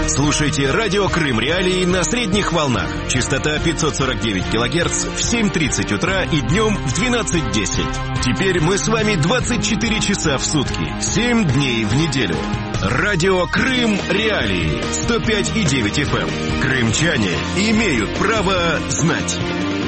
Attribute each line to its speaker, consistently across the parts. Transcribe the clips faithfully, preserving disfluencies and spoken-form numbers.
Speaker 1: Слушайте радио Крым Реалии на средних волнах. Частота пятьсот сорок девять килогерц в семь тридцать утра и днем в двенадцать десять. Теперь мы с вами двадцать четыре часа в сутки, семь дней в неделю. Радио Крым Реалии сто пять и девять эф эм. Крымчане имеют право знать.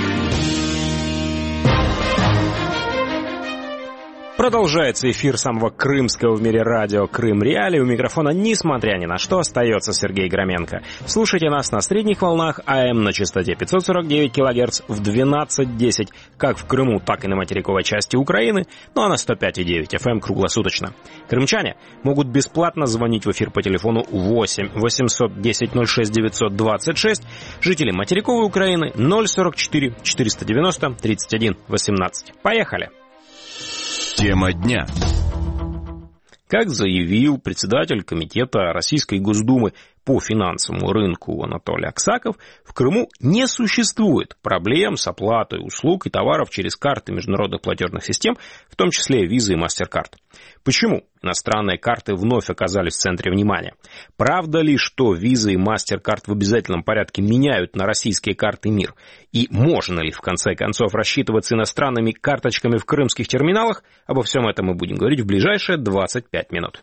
Speaker 2: Продолжается эфир самого крымского в мире радио Крым Реалии. У микрофона, несмотря ни на что, остается Сергей Громенко. Слушайте нас на средних волнах АМ на частоте пятьсот сорок девять килогерц в двенадцать десять, как в Крыму, так и на материковой части Украины, ну а на сто пять и девять эф эм круглосуточно. Крымчане могут бесплатно звонить в эфир по телефону восемь восемьсот десять ноль шесть девятьсот двадцать шесть, жители материковой Украины ноль сорок четыре четыреста девяносто тридцать один восемнадцать. Поехали!
Speaker 1: Тема дня.
Speaker 2: Как заявил председатель Комитета Российской Госдумы по финансовому рынку Анатолий Аксаков, в Крыму не существует проблем с оплатой услуг и товаров через карты международных платежных систем, в том числе Visa и MasterCard. Почему иностранные карты вновь оказались в центре внимания? Правда ли, что Visa и MasterCard в обязательном порядке меняют на российские карты МИР? И можно ли, в конце концов, рассчитываться иностранными карточками в крымских терминалах? Обо всем этом мы будем говорить в ближайшие двадцать пять минут.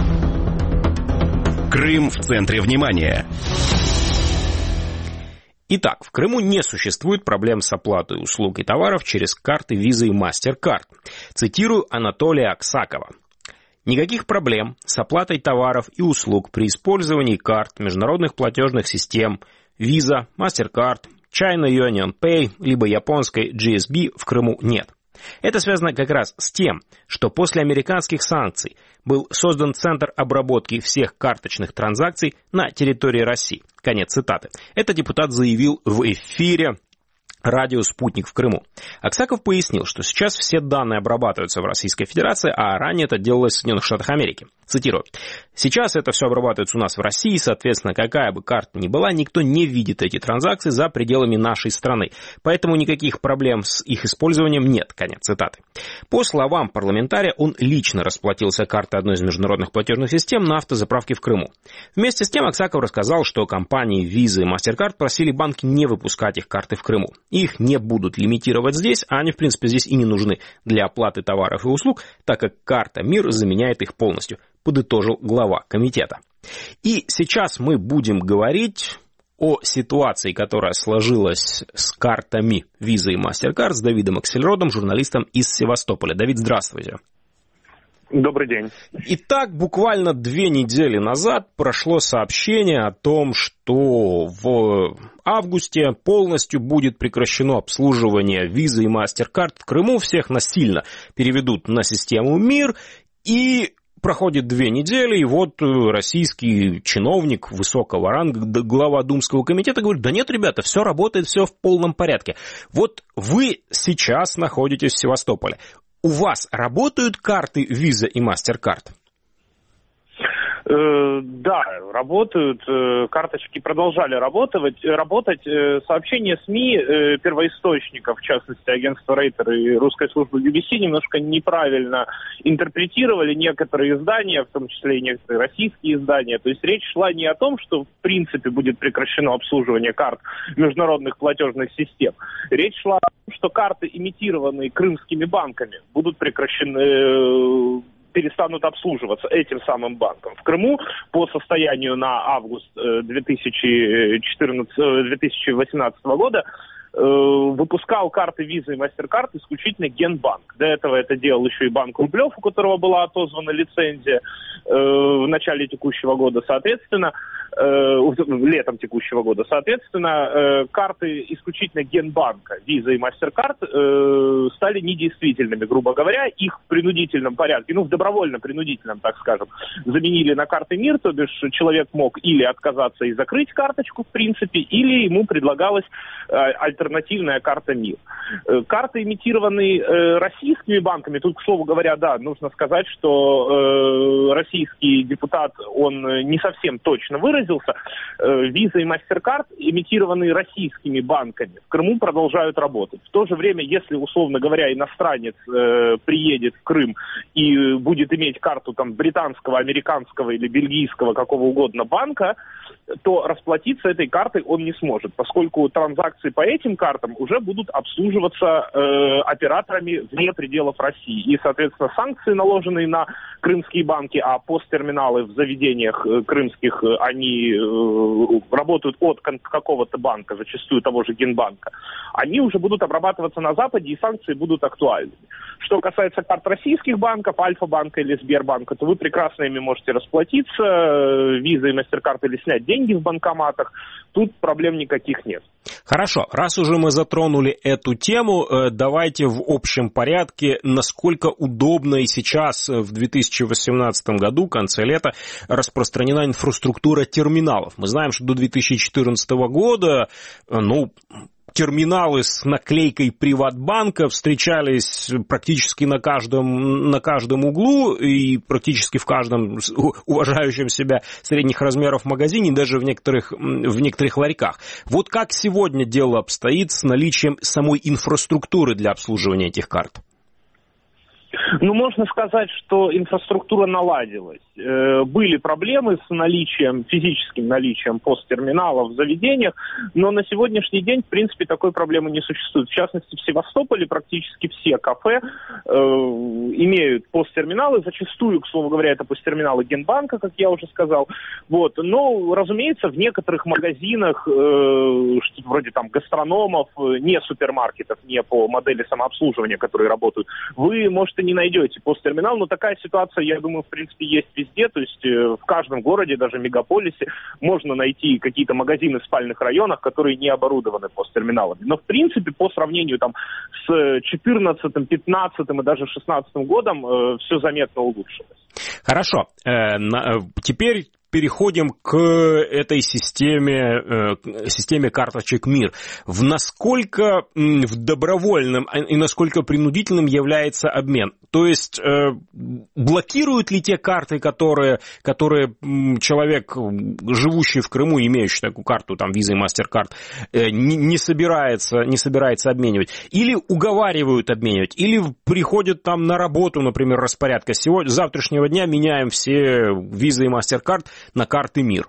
Speaker 1: Крым в центре внимания.
Speaker 2: Итак, в Крыму не существует проблем с оплатой услуг и товаров через карты Visa и MasterCard. Цитирую Анатолия Аксакова. Никаких проблем с оплатой товаров и услуг при использовании карт международных платежных систем Visa, MasterCard, China Union Pay, либо японской джи эс би в Крыму нет. Это связано как раз с тем, что после американских санкций был создан Центр обработки всех карточных транзакций на территории России. Конец цитаты. Это депутат заявил в эфире радио «Спутник» в Крыму. Аксаков пояснил, что сейчас все данные обрабатываются в Российской Федерации, а ранее это делалось в Соединенных Штатах Америки. Цитирую. «Сейчас это все обрабатывается у нас в России, соответственно, какая бы карта ни была, никто не видит эти транзакции за пределами нашей страны. Поэтому никаких проблем с их использованием нет». Конец цитаты. По словам парламентария, он лично расплатился картой одной из международных платежных систем на автозаправке в Крыму. Вместе с тем Аксаков рассказал, что компании Visa и MasterCard просили банки не выпускать их карты в Крыму. Их не будут лимитировать здесь, а они, в принципе, здесь и не нужны для оплаты товаров и услуг, так как карта МИР заменяет их полностью, подытожил глава комитета. И сейчас мы будем говорить о ситуации, которая сложилась с картами Visa и MasterCard с Давидом Аксельродом, журналистом из Севастополя. Давид, здравствуйте.
Speaker 3: Добрый день.
Speaker 2: Итак, буквально две недели назад прошло сообщение о том, что в августе полностью будет прекращено обслуживание Visa и MasterCard в Крыму. Всех насильно переведут на систему МИР. И проходит две недели, и вот российский чиновник высокого ранга, глава Думского комитета, говорит: да нет, ребята, все работает, все в полном порядке. Вот вы сейчас находитесь в Севастополе. У вас работают карты Visa и MasterCard?
Speaker 3: Э, да, работают. Э, карточки продолжали работать. работать. Э, сообщения СМИ, э, первоисточников, в частности, агентства Рейтер и русской службы би би си, немножко неправильно интерпретировали некоторые издания, в том числе и некоторые российские издания. То есть речь шла не о том, что в принципе будет прекращено обслуживание карт международных платежных систем. Речь шла о том, что карты, имитированные крымскими банками, будут прекращены, перестанут обслуживаться этим самым банком. В Крыму по состоянию на август две тысячи четырнадцатого, две тысячи восемнадцатого года выпускал карты Visa и MasterCard исключительно Генбанк. До этого это делал еще и Банк Рублев, у которого была отозвана лицензия в начале текущего года, соответственно, летом текущего года. Соответственно, карты исключительно Генбанка, Visa и MasterCard стали недействительными, грубо говоря. Их в принудительном порядке, ну, в добровольно-принудительном, так скажем, заменили на карты МИР, то бишь человек мог или отказаться и закрыть карточку, в принципе, или ему предлагалась альтернатива альтернативная карта МИР. Карты, имитированные российскими банками, тут, к слову говоря, да, нужно сказать, что российский депутат, он не совсем точно выразился. Visa и MasterCard, имитированные российскими банками, в Крыму продолжают работать. В то же время, если, условно говоря, иностранец приедет в Крым и будет иметь карту там британского, американского или бельгийского, какого угодно банка, то расплатиться этой картой он не сможет, поскольку транзакции по этим картам уже будут обслуживаться э, операторами вне пределов России. И, соответственно, санкции, наложенные на крымские банки, а посттерминалы в заведениях э, крымских, э, они э, работают от какого-то банка, зачастую того же Генбанка, они уже будут обрабатываться на Западе, и санкции будут актуальными. Что касается карт российских банков, Альфа-банка или Сбербанка, то вы прекрасно ими можете расплатиться, Visa и MasterCard, или снять деньги в банкоматах. Тут проблем никаких нет.
Speaker 2: Хорошо, раз уже мы затронули эту тему, давайте в общем порядке, насколько удобно и сейчас в две тысячи восемнадцатом году, в конце лета, распространена инфраструктура терминалов. Мы знаем, что до две тысячи четырнадцатого года, ну, терминалы с наклейкой «Приватбанка» встречались практически на каждом, на каждом углу и практически в каждом уважающем себя средних размеров магазине, даже в некоторых, в некоторых ларьках. Вот как сегодня дело обстоит с наличием самой инфраструктуры для обслуживания этих карт?
Speaker 3: Ну, можно сказать, что инфраструктура наладилась. Были проблемы с наличием, физическим наличием посттерминалов в заведениях, но на сегодняшний день, в принципе, такой проблемы не существует. В частности, в Севастополе практически все кафе э, имеют посттерминалы. Зачастую, к слову говоря, это посттерминалы Генбанка, как я уже сказал. Вот. Но, разумеется, в некоторых магазинах, э, что-то вроде там гастрономов, не супермаркетов, не по модели самообслуживания, которые работают, вы, может, и не найдете посттерминал, но такая ситуация, я думаю, в принципе, есть везде, то есть э, в каждом городе, даже мегаполисе, можно найти какие-то магазины в спальных районах, которые не оборудованы посттерминалами. Но, в принципе, по сравнению там с четырнадцатым, пятнадцатым и даже шестнадцатым годом э, все заметно улучшилось.
Speaker 2: Хорошо. Э, на, теперь переходим к этой системе, э, системе карточек МИР. В насколько в добровольном и насколько принудительным является обмен? То есть э, блокируют ли те карты, которые, которые человек, живущий в Крыму, имеющий такую карту, там, Visa и MasterCard, э, не, не, собирается, не собирается обменивать? Или уговаривают обменивать? Или приходят там на работу, например, распорядка. Сегодня, с завтрашнего дня меняем все Visa и MasterCard на карты МИР?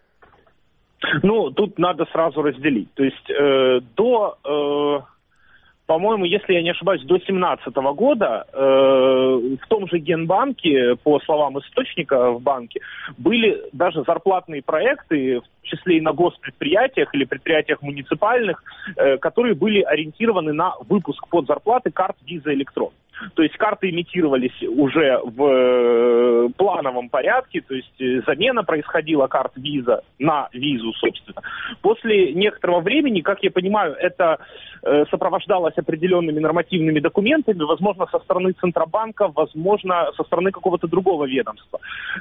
Speaker 3: Ну, тут надо сразу разделить. То есть э, до, э, по-моему, если я не ошибаюсь, до две тысячи семнадцатого года э, в том же Генбанке, по словам источника в банке, были даже зарплатные проекты, в числе и на госпредприятиях или предприятиях муниципальных, э, которые были ориентированы на выпуск под зарплаты карт Visa Electron. То есть карты имитировались уже в плановом порядке, то есть замена происходила карт Visa на визу, собственно. После некоторого времени, как я понимаю, это сопровождалось определенными нормативными документами, возможно, со стороны Центробанка, возможно, со стороны какого-то другого ведомства.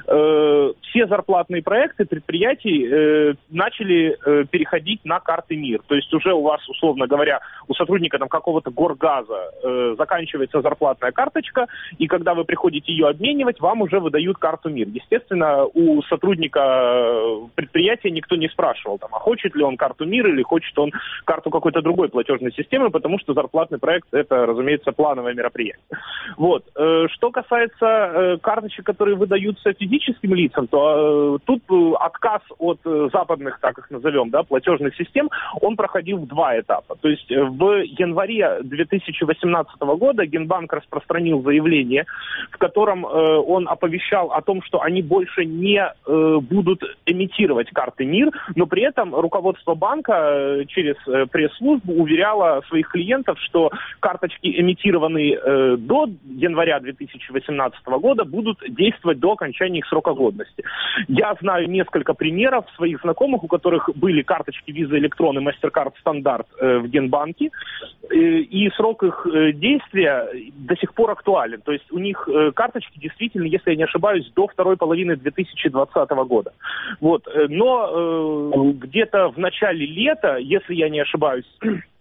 Speaker 3: Все зарплатные проекты предприятий начали переходить на карты МИР. То есть уже у вас, условно говоря, у сотрудника там какого-то горгаза заканчивается зарплата, карточка, и когда вы приходите ее обменивать, вам уже выдают карту МИР. Естественно, у сотрудника предприятия никто не спрашивал, там, а хочет ли он карту МИР или хочет он карту какой-то другой платежной системы, потому что зарплатный проект — это, разумеется, плановое мероприятие. Вот. Что касается карточек, которые выдаются физическим лицам, то тут отказ от западных, так их назовем, да, платежных систем, он проходил в два этапа. То есть в январе две тысячи восемнадцатого года Генбанк распространил заявление, в котором э, он оповещал о том, что они больше не э, будут эмитировать карты МИР, но при этом руководство банка э, через э, пресс-службу уверяло своих клиентов, что карточки, эмитированные э, до января две тысячи восемнадцатого года, будут действовать до окончания их срока годности. Я знаю несколько примеров своих знакомых, у которых были карточки Visa Electron и MasterCard стандарт э, в Генбанке, э, и срок их э, действия до сих пор актуален. То есть у них э, карточки действительно, если я не ошибаюсь, до второй половины две тысячи двадцатого года. Вот. Но э, где-то в начале лета, если я не ошибаюсь,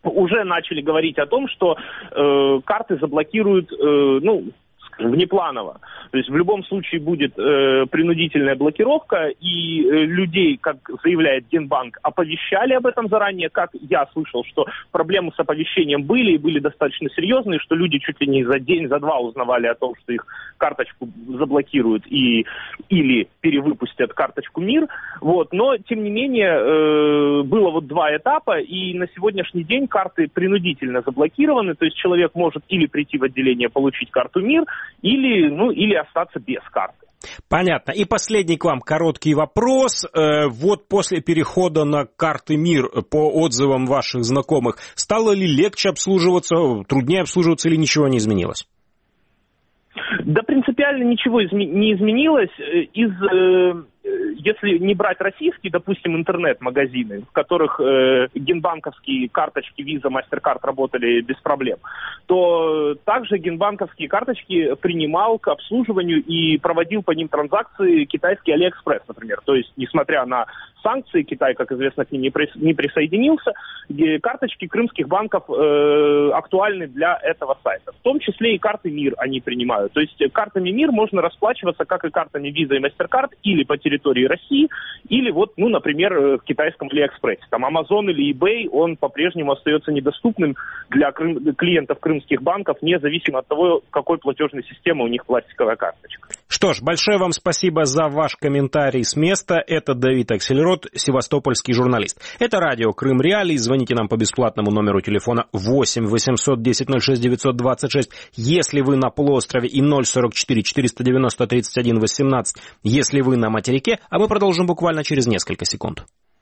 Speaker 3: уже начали говорить о том, что э, карты заблокируют, э, ну, внепланово. То есть в любом случае будет э, принудительная блокировка, и э, людей, как заявляет Генбанк, оповещали об этом заранее. Как я слышал, что проблемы с оповещением были, и были достаточно серьезные, что люди чуть ли не за день, за два узнавали о том, что их карточку заблокируют и, или перевыпустят карточку МИР. Вот. Но, тем не менее, э, было вот два этапа, и на сегодняшний день карты принудительно заблокированы, то есть человек может или прийти в отделение, получить карту МИР, или, ну, или остаться без карты.
Speaker 2: Понятно. И последний к вам короткий вопрос. Вот после перехода на карты МИР, по отзывам ваших знакомых, стало ли легче обслуживаться, труднее обслуживаться или ничего не изменилось?
Speaker 3: Да, принципиально ничего изме- не изменилось. Из, э, если не брать российские, допустим, интернет-магазины, в которых э, генбанковские карточки Visa, MasterCard работали без проблем, то также генбанковские карточки принимал к обслуживанию и проводил по ним транзакции китайский Алиэкспресс, например. То есть, несмотря на санкции, Китай, как известно, к ним не, прис- не присоединился, карточки крымских банков э, актуальны для этого сайта. В том числе и карты МИР они принимают. То есть картами МИР можно расплачиваться, как и картами Visa и MasterCard, или по территории России, или вот, ну, например, в китайском Алиэкспрессе. Там Amazon или eBay, он по-прежнему остается недоступным для крым- клиентов крымских банков, независимо от того, какой платежной системы у них пластиковая карточка.
Speaker 2: Что ж, большое вам спасибо за ваш комментарий с места. Это Давид Аксельрод, севастопольский журналист. Это радио Крым Реалии. Звоните нам по бесплатному номеру телефона восемь восемьсот десять ноль шесть девятьсот двадцать шесть, если вы на полуострове, и ноль сорок четыре четыреста девяносто тридцать один восемнадцать, если вы на материке, а мы продолжим буквально через несколько секунд.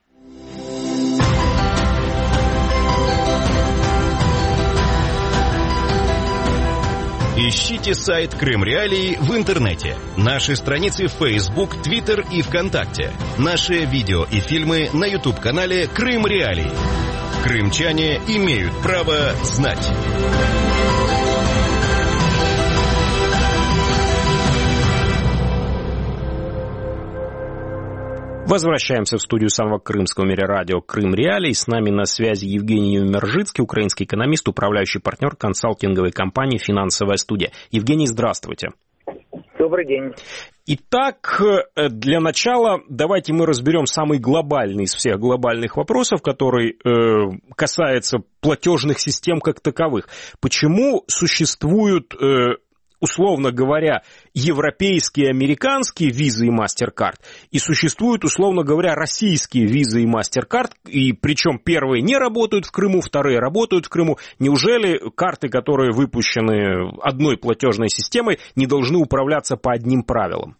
Speaker 1: Ищите сайт Крым Реалии в интернете. Наши страницы в Facebook, Twitter и ВКонтакте. Наши видео и фильмы на YouTube-канале Крым Реалии. Крымчане имеют право знать.
Speaker 2: Возвращаемся в студию самого крымского в мире радио Крым Реалии. С нами на связи Евгений Юмержицкий, украинский экономист, управляющий партнер консалтинговой компании «Финансовая студия». Евгений, здравствуйте.
Speaker 4: Добрый день.
Speaker 2: Итак, для начала давайте мы разберем самый глобальный из всех глобальных вопросов, который э, касается платежных систем как таковых. Почему существуют, э, условно говоря, европейские, американские Visa и MasterCard, и существуют, условно говоря, российские Visa и MasterCard, и причем первые не работают в Крыму, вторые работают в Крыму. Неужели карты, которые выпущены одной платежной системой, не должны управляться по одним правилам?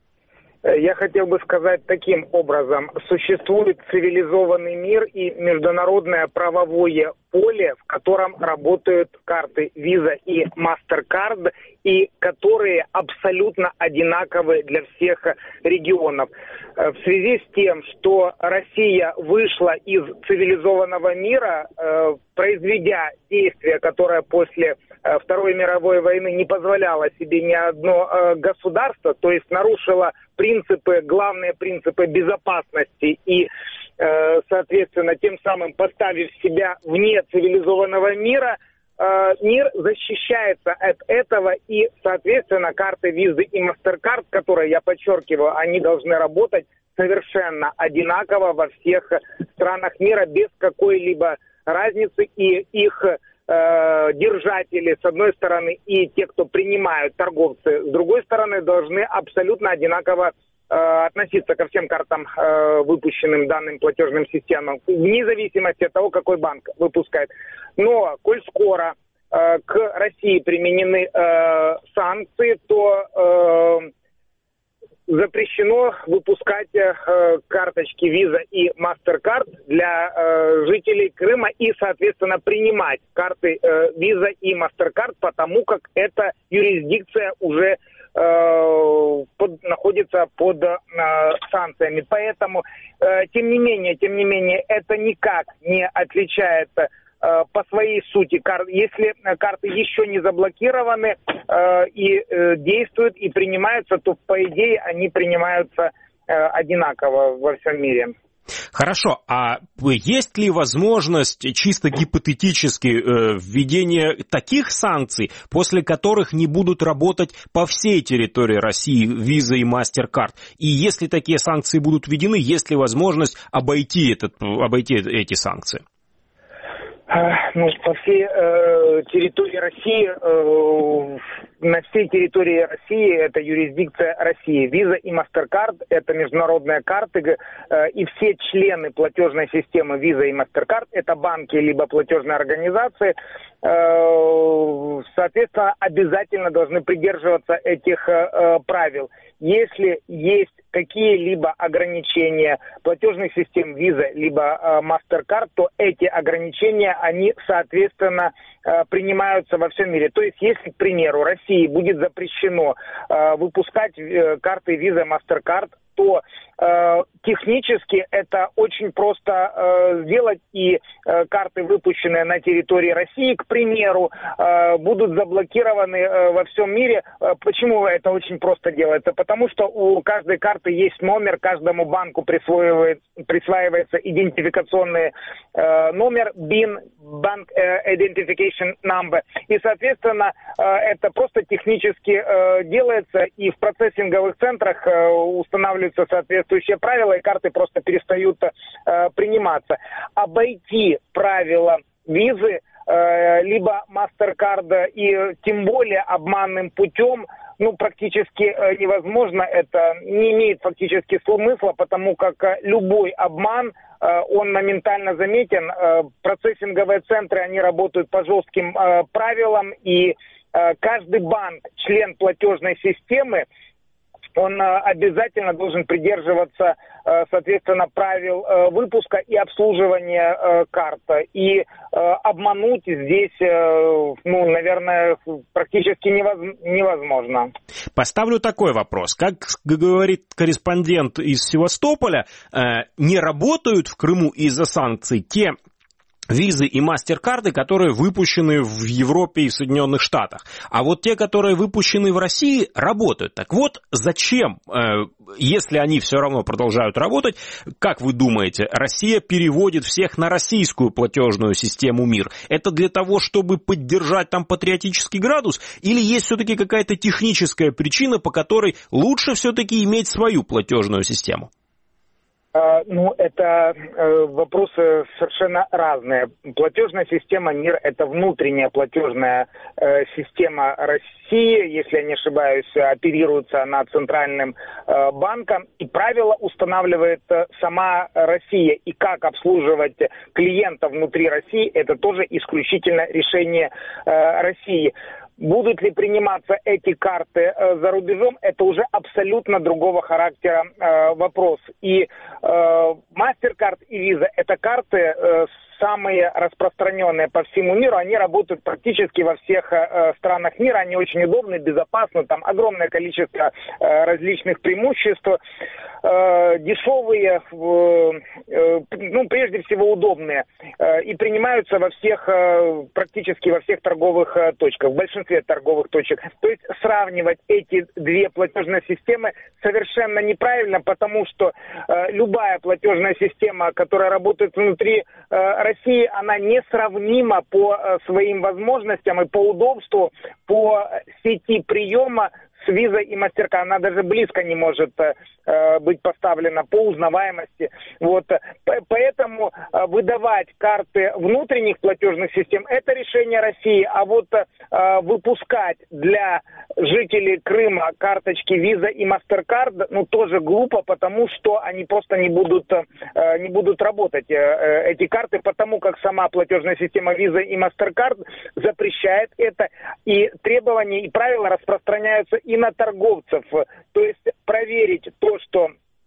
Speaker 4: Я хотел бы сказать таким образом. Существует цивилизованный мир и международное правовое поле, в котором работают карты Visa и MasterCard, и которые абсолютно одинаковы для всех регионов. В связи с тем, что Россия вышла из цивилизованного мира, произведя действия, которое после Второй мировой войны не позволяло себе ни одно государство, то есть нарушило принципы, главные принципы безопасности и, соответственно, тем самым поставив себя вне цивилизованного мира, мир защищается от этого, и, соответственно, карты Visa и MasterCard, которые, я подчеркиваю, они должны работать совершенно одинаково во всех странах мира, без какой-либо разницы, и их э, держатели, с одной стороны, и те, кто принимают, торговцы, с другой стороны, должны абсолютно одинаково э, относиться ко всем картам, э, выпущенным данным платежным системам, вне зависимости от того, какой банк выпускает. Но, коль скоро э, к России применены э, санкции, то э, запрещено выпускать э, карточки Visa и MasterCard для э, жителей Крыма и, соответственно, принимать карты э, Visa и MasterCard, потому как эта юрисдикция уже э, под, находится под э, санкциями. Поэтому, э, тем не менее, тем не менее, это никак не отличает по своей сути, если карты еще не заблокированы э, и э, действуют, и принимаются, то, по идее, они принимаются э, одинаково во всем мире.
Speaker 2: Хорошо, а есть ли возможность чисто гипотетически э, введения таких санкций, после которых не будут работать по всей территории России Visa и MasterCard? И если такие санкции будут введены, есть ли возможность обойти, этот, обойти эти санкции?
Speaker 4: Ну, по всей э, территории России, э, на всей территории России это юрисдикция России. Visa и MasterCard – это международные карты, э, и все члены платежной системы Visa и MasterCard – это банки либо платежные организации, э, соответственно, обязательно должны придерживаться этих э, правил. Если есть какие-либо ограничения платежных систем Visa либо э, MasterCard, то эти ограничения, они, соответственно, э, принимаются во всем мире. То есть, если, к примеру, России будет запрещено э, выпускать э, карты Visa, MasterCard, то э, технически это очень просто э, сделать, и э, карты, выпущенные на территории России, к примеру, э, будут заблокированы э, во всем мире. Э, почему это очень просто делается? Потому что у каждой карты есть номер, каждому банку присваивает, присваивается идентификационный э, номер, бин, Bank Identification Number, и, соответственно, э, это просто технически э, делается, и в процессинговых центрах э, устанавливается соответствующие правила, и карты просто перестают э, приниматься. Обойти правила визы э, либо MasterCard и тем более обманным путем, ну, практически э, невозможно. Это не имеет фактически смысла, потому как э, любой обман, э, он моментально заметен. Э, процессинговые центры, они работают по жестким э, правилам, и э, каждый банк, член платежной системы, он обязательно должен придерживаться, соответственно, правил выпуска и обслуживания карт. И обмануть здесь, ну, наверное, практически невозможно.
Speaker 2: Поставлю такой вопрос. Как говорит корреспондент из Севастополя, не работают в Крыму из-за санкций те визы и MasterCard, которые выпущены в Европе и в Соединенных Штатах. А вот те, которые выпущены в России, работают. Так вот, зачем, если они все равно продолжают работать, как вы думаете, Россия переводит всех на российскую платежную систему МИР? Это для того, чтобы поддержать там патриотический градус? Или есть все-таки какая-то техническая причина, по которой лучше все-таки иметь свою платежную систему?
Speaker 4: Ну, это э, вопросы совершенно разные. Платежная система МИР – это внутренняя платежная э, система России, если я не ошибаюсь, оперируется она центральным э, банком, и правила устанавливает э, сама Россия. И как обслуживать клиентов внутри России – это тоже исключительно решение э, России. Будут ли приниматься эти карты э, за рубежом, это уже абсолютно другого характера э, вопрос. И э, MasterCard и Visa – это карты э, самые распространенные по всему миру. Они работают практически во всех э, странах мира. Они очень удобны, безопасны. Там огромное количество э, различных преимуществ. Э, дешевые, э, ну, прежде всего, удобные. Э, и принимаются во всех, э, практически во всех торговых э, точках, в большинстве торговых точек. То есть сравнивать эти две платежные системы совершенно неправильно, потому что э, любая платежная система, которая работает внутри э, России, она несравнима по э, своим возможностям и по удобству, по сети приема с Visa и MasterCard. Она даже близко не может э, быть поставлена по узнаваемости. Вот. Поэтому э, выдавать карты внутренних платежных систем – это решение России. А вот э, выпускать для жителей Крыма карточки Visa и MasterCard, ну, тоже глупо, потому что они просто не будут, э, не будут работать, э, эти карты, потому как сама платежная система Visa и MasterCard запрещает это, и требования и правила распространяются и на торговцев. То есть проверить то, что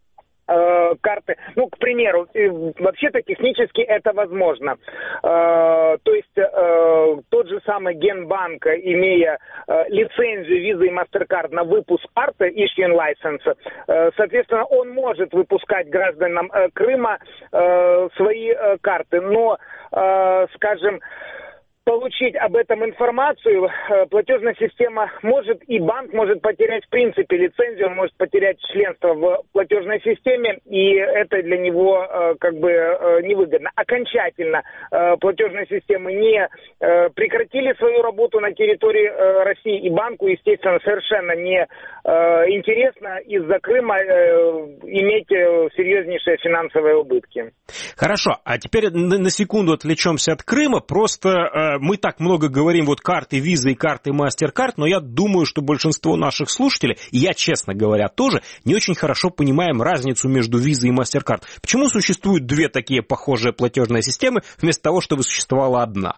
Speaker 4: э, карты, ну, к примеру, э, вообще-то технически это возможно. Э, то есть э, тот же самый Генбанк, имея э, лицензию Visa и MasterCard на выпуск карты, issuing license, э, соответственно, он может выпускать гражданам э, Крыма э, свои э, карты. Но, э, скажем, получить об этом информацию, платежная система может, и банк может потерять в принципе лицензию, он может потерять членство в платежной системе, и это для него как бы невыгодно. Окончательно платежные системы не прекратили свою работу на территории России, и банку, естественно, совершенно не интересно из-за Крыма иметь серьезнейшие финансовые убытки.
Speaker 2: Хорошо, а теперь на секунду отвлечемся от Крыма. Просто э, мы так много говорим, вот карты Visa и карты MasterCard, но я думаю, что большинство наших слушателей, и я, честно говоря, тоже, не очень хорошо понимаем разницу между Visa и MasterCard. Почему существуют две такие похожие платежные системы, вместо того, чтобы существовала одна?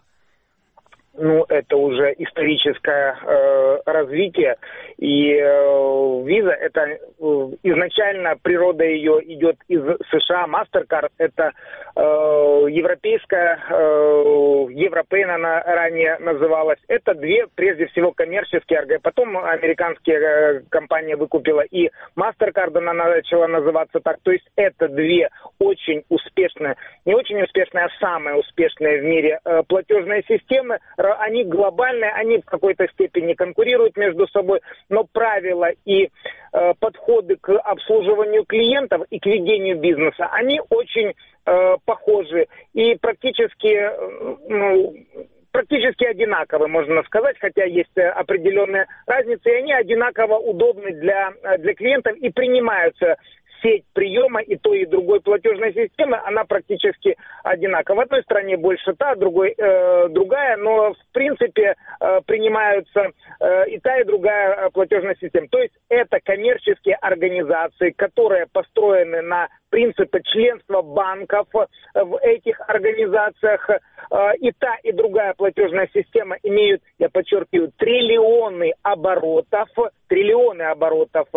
Speaker 4: Ну, это уже историческое э, развитие, и э, Visa, это э, изначально природа ее идет из США, MasterCard, это э, европейская, э, Европейн она ранее называлась, это две, прежде всего, коммерческие, потом американские э, компания выкупила, и MasterCard она начала называться так, то есть это две очень успешные, не очень успешные, а самые успешные в мире э, платежные системы. Они глобальные, они в какой-то степени конкурируют между собой, но правила и э, подходы к обслуживанию клиентов и к ведению бизнеса, они очень э, похожи и практически, э, ну, практически одинаковы, можно сказать, хотя есть определенные разницы, и они одинаково удобны для, для клиентов и принимаются. Сеть приема и той, и другой платежной системы, она практически одинакова. В одной стране больше та, в другой э, другая, но в принципе э, принимаются э, и та, и другая платежная система. То есть это коммерческие организации, которые построены на принципы членства банков в этих организациях. И та, и другая платежная система имеют, я подчеркиваю, триллионы оборотов, триллионы оборотов.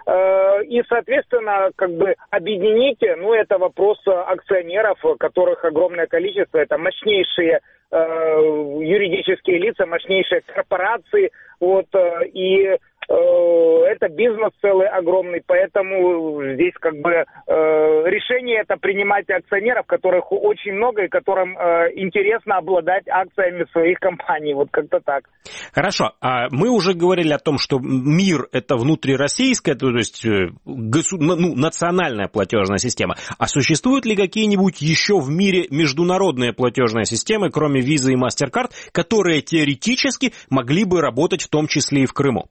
Speaker 4: И, соответственно, как бы объедините, ну, это вопрос акционеров, которых огромное количество, это мощнейшие юридические лица, мощнейшие корпорации, вот, и это бизнес целый огромный, поэтому здесь как бы э, решение это принимать акционеров, которых очень много и которым э, интересно обладать акциями своих компаний, вот как-то так.
Speaker 2: Хорошо, а мы уже говорили о том, что мир это внутрироссийская, то есть госу... ну, национальная платежная система, а существуют ли какие-нибудь еще в мире международные платежные системы, кроме Visa и MasterCard, которые теоретически могли бы работать в том числе и в Крыму?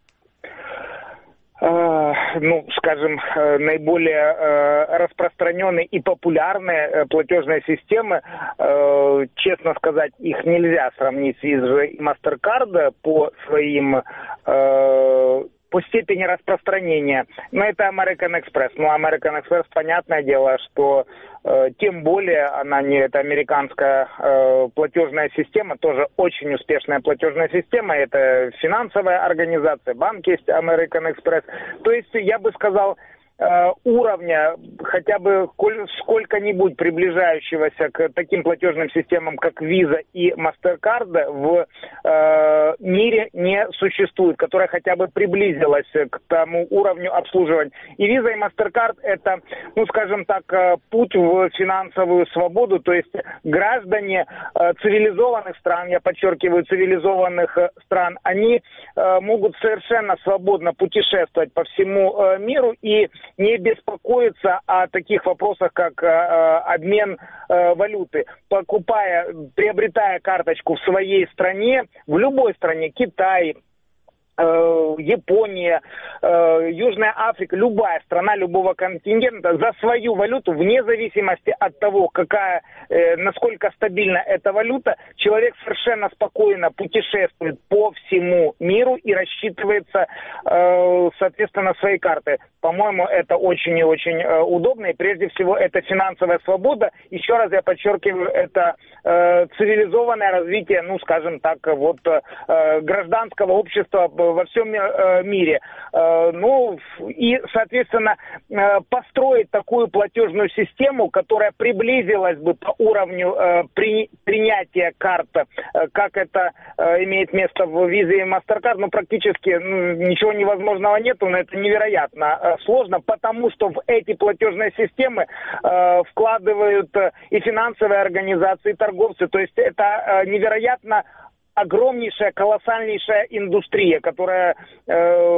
Speaker 4: Ну, скажем, наиболее распространенные и популярные платежные системы, честно сказать, их нельзя сравнить с Visa и MasterCard по своим... по степени распространения. Но это American Express. Ну, American Express, понятное дело, что э, тем более она не это американская э, платежная система, тоже очень успешная платежная система. Это финансовая организация, банк есть American Express. То есть, я бы сказал, уровня хотя бы сколько-нибудь приближающегося к таким платежным системам, как Visa и MasterCard, в э, мире не существует, которая хотя бы приблизилась к тому уровню обслуживания. И Visa и MasterCard это, ну скажем так, путь в финансовую свободу, то есть граждане э, цивилизованных стран, я подчеркиваю, цивилизованных стран, они э, могут совершенно свободно путешествовать по всему э, миру и не беспокоиться о таких вопросах, как э, обмен э, валюты. Покупая, приобретая карточку в своей стране, в любой стране, Китай, Япония, Южная Африка, любая страна любого континента за свою валюту, вне зависимости от того, какая, насколько стабильна эта валюта, человек совершенно спокойно путешествует по всему миру и рассчитывается, соответственно, своей картой. По-моему, это очень и очень удобно, и прежде всего это финансовая свобода. Еще раз я подчеркиваю, это цивилизованное развитие, ну, скажем так, вот гражданского общества во всем мире. Ну, и, соответственно, построить такую платежную систему, которая приблизилась бы по уровню при, принятия карт, как это имеет место в Visa и MasterCard, ну, практически ну, ничего невозможного нету, но это невероятно сложно, потому что в эти платежные системы э, вкладывают и финансовые организации, и торговцы, то есть это э, невероятно огромнейшая, колоссальнейшая индустрия, которая э,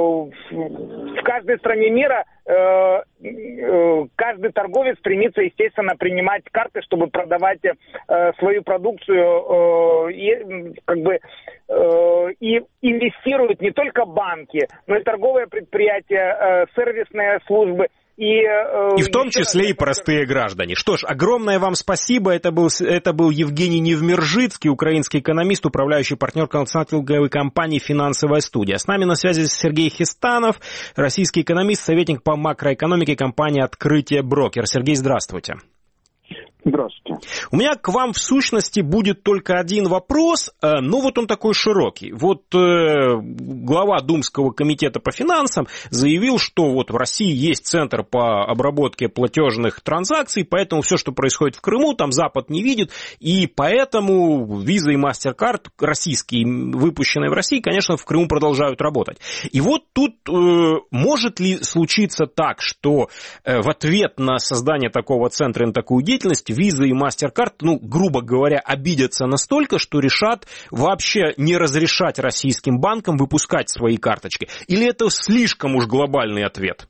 Speaker 4: в каждой стране мира э, э, каждый торговец стремится, естественно, принимать карты, чтобы продавать э, свою продукцию э, и как бы э, и инвестируют не только банки, но и торговые предприятия, э, сервисные службы. И, э,
Speaker 2: и в том числе и простые граждане. Что ж, огромное вам спасибо. Это был, это был Евгений Невмержицкий, украинский экономист, управляющий партнер консалтинговой компании «Финансовая студия». С нами на связи Сергей Хистанов, российский экономист, советник по макроэкономике компании «Открытие Брокер». Сергей, здравствуйте.
Speaker 5: Здравствуйте.
Speaker 2: У меня к вам в сущности будет только один вопрос, но вот он такой широкий. Вот э, глава Думского комитета по финансам заявил, что вот в России есть центр по обработке платежных транзакций, поэтому все, что происходит в Крыму, там Запад не видит, и поэтому Visa и MasterCard, российские, выпущенные в России, конечно, в Крыму продолжают работать. И вот тут э, может ли случиться так, что э, в ответ на создание такого центра, на такую деятельность, Visa и MasterCard, ну, грубо говоря, обидятся настолько, что решат вообще не разрешать российским банкам выпускать свои карточки? Или это слишком уж глобальный ответ?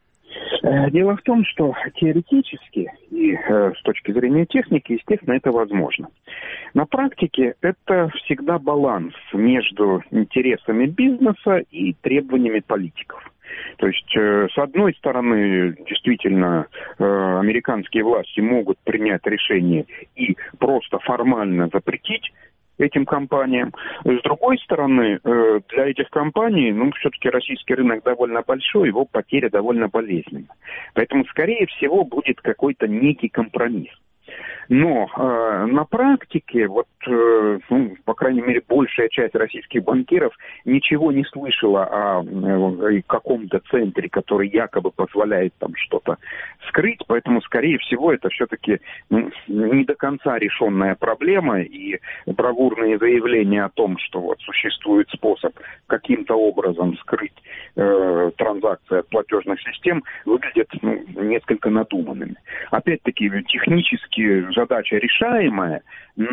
Speaker 5: Дело в том, что теоретически и э, с точки зрения техники, естественно, это возможно. На практике это всегда баланс между интересами бизнеса и требованиями политиков. То есть, э, с одной стороны, действительно, э, американские власти могут принять решение и просто формально запретить этим компаниям. С другой стороны, э, для этих компаний, ну, все-таки российский рынок довольно большой, его потеря довольно болезненна. Поэтому, скорее всего, будет какой-то некий компромисс. Но э, на практике, вот, э, ну, по крайней мере, большая часть российских банкиров ничего не слышала о, о каком-то центре, который якобы позволяет там что-то скрыть. Поэтому, скорее всего, это все-таки ну, не до конца решенная проблема. И бравурные заявления о том, что вот существует способ каким-то образом скрыть э, транзакции от платежных систем, выглядят ну, несколько надуманными. Опять-таки, технически задача решаемая,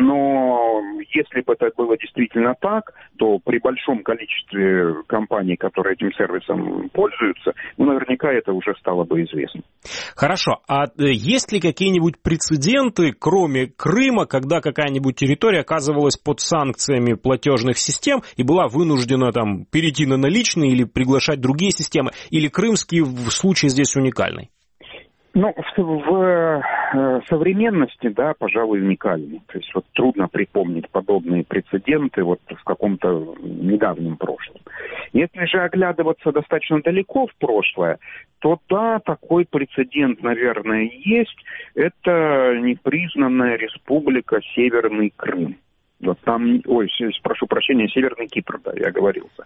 Speaker 5: но если бы это было действительно так, то при большом количестве компаний, которые этим сервисом пользуются, ну, наверняка это уже стало бы известно.
Speaker 2: Хорошо. А есть ли какие-нибудь прецеденты, кроме Крыма, когда какая-нибудь территория оказывалась под санкциями платежных систем и была вынуждена там перейти на наличные или приглашать другие системы? Или крымский случай здесь уникальный?
Speaker 5: Ну, в, в э, современности, да, пожалуй, уникальный. То есть вот трудно припомнить подобные прецеденты вот в каком-то недавнем прошлом. Если же оглядываться достаточно далеко в прошлое, то да, такой прецедент, наверное, есть. Это непризнанная республика Северный Крым. Вот там, ой, прошу прощения, Северный Кипр, да, я оговорился.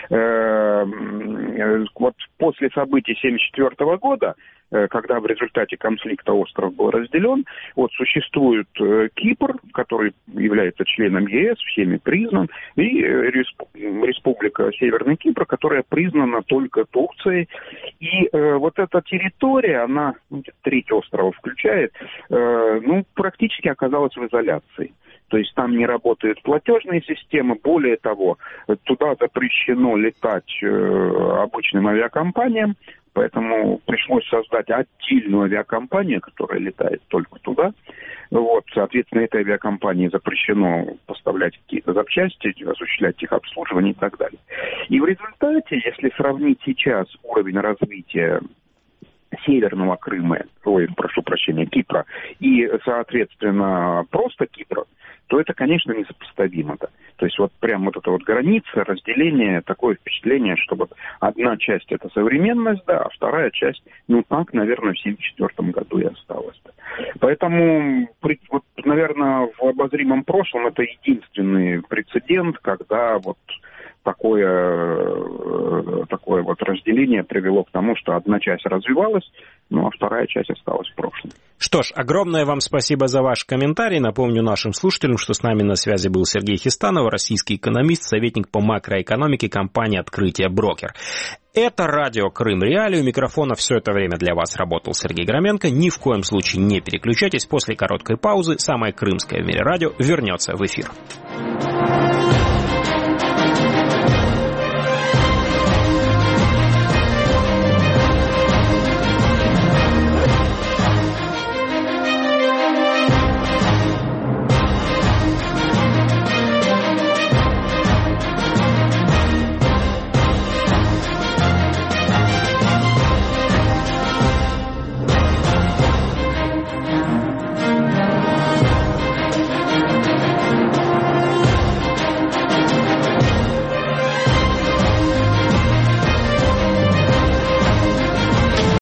Speaker 5: Вот после событий семьдесят четвёртого года, когда в результате конфликта остров был разделен, вот существует Кипр, который является членом ЕС, всеми признан, и республика Северный Кипр, которая признана только Турцией. И вот эта территория, она, ну, треть острова включает, ну, практически оказалась в изоляции. То есть там не работают платежные системы. Более того, туда запрещено летать э, обычным авиакомпаниям, поэтому пришлось создать отдельную авиакомпанию, которая летает только туда. Вот, соответственно, этой авиакомпании запрещено поставлять какие-то запчасти, осуществлять их обслуживание и так далее. И в результате, если сравнить сейчас уровень развития Северного Крыма, ой, прошу прощения, Кипра, и, соответственно, просто Кипра, то это, конечно, несопоставимо. Да. То есть вот прям вот эта вот граница, разделение, такое впечатление, что вот одна часть это современность, да, а вторая часть, ну так, наверное, в семьдесят четвёртом году и осталась. Да. Поэтому, вот, наверное, в обозримом прошлом это единственный прецедент, когда вот такое, такое вот разделение привело к тому, что одна часть развивалась, ну а вторая часть осталась в прошлом.
Speaker 2: Что ж, огромное вам спасибо за ваш комментарий. Напомню нашим слушателям, что с нами на связи был Сергей Хистанов, российский экономист, советник по макроэкономике компании «Открытие Брокер». Это радио «Крым Реалии». У микрофона все это время для вас работал Сергей Громенко. Ни в коем случае не переключайтесь. После короткой паузы самое крымское в мире радио вернется в эфир.